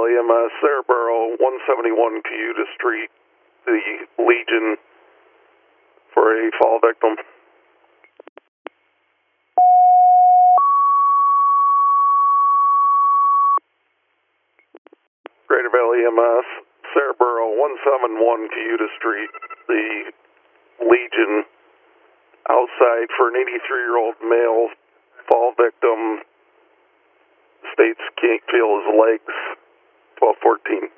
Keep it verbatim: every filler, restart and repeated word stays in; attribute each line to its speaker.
Speaker 1: Valley E M S, Cerebro, one seventy-one Cayuta Street, the Legion, for a fall victim. Greater Valley E M S, Cerebro, one seventy-one Cayuta Street, the Legion, outside for an eighty-three-year-old male fall victim. States can't feel his legs, twelve fourteen.